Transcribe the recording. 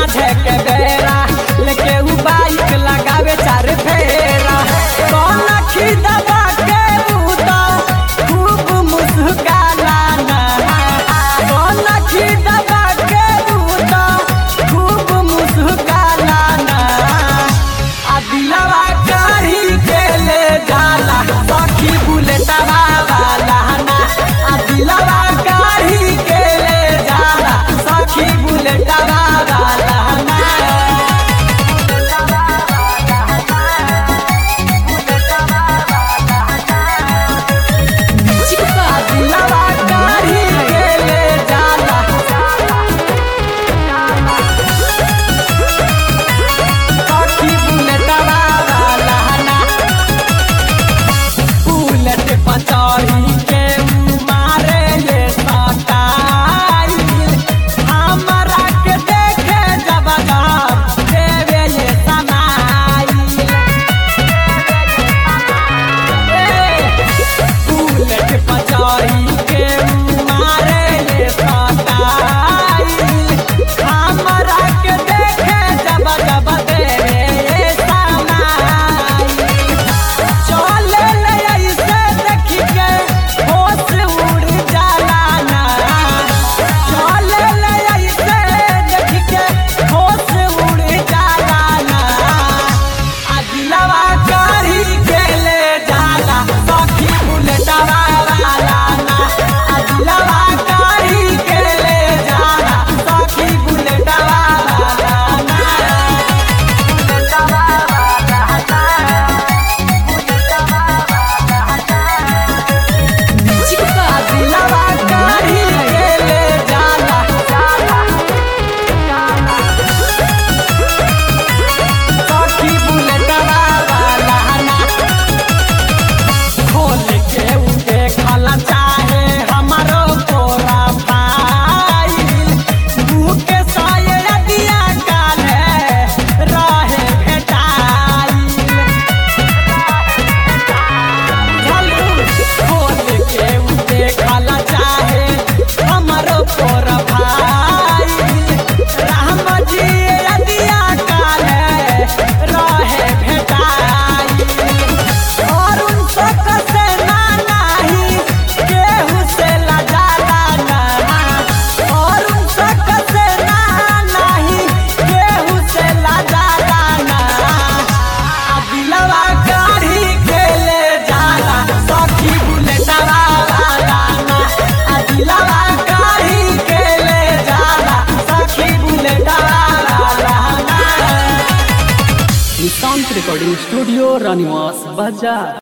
साझे के बेरा लेके उ बाइक लगावे चार फेरा कौन खी दबा के बूता खूब मुस्काला ना कौन खी दबा के बूता खूब मुस्काला ना आ दिलवा काढ़ी के ले जाला सखी बुलेटवा वाला ना आ दिलवा काढ़ी के ले जाला सखी बुलेटवा वाला ना दिलवा काढ़ी के ले जाला सखी बुलेटवा वाला ना बुलेट पचौड़ी के मारे ये सटाइल हमरा के देखे जब देवे ये समाइल बुलेट पचौड़ी के मारे ये सटाइल हमरा के देखे जब देवे ये समाइल चले ले ऐसे देखी के होश उड़ जाला ना चले ले ऐसे देखी के होश उड़ जाला ना आ दिलवा काढ़ी के ले जाला सखी बुलेटवा वाला ना आ दिलवा काढ़ी के ले जाला सखी बुलेटवा वाला ना दिलवा काढ़ी के ले जाला सखी बुलेटवा वाला ना खोल के उ देखला चाहे हमरो तोरा फाइल मुँह के साये दिया काले रहे भेटाइल खोल के उ देखला चाहे हमरो तोरा फाइल राम जी दिया काले रहे भेटाइल और उन तक से ना नाही केहू से लजाला ना और उन तक से ना नाही केहू से लजाला ना आ दिलवा काढ़ी के ले जाला सखी बुलेटवा वाला ना आ दिलवा काढ़ी के ले जाला सखी बुलेटवा वाला ना निशांत रिकॉर्डिंग स्टूडियो रानीवास बाजार।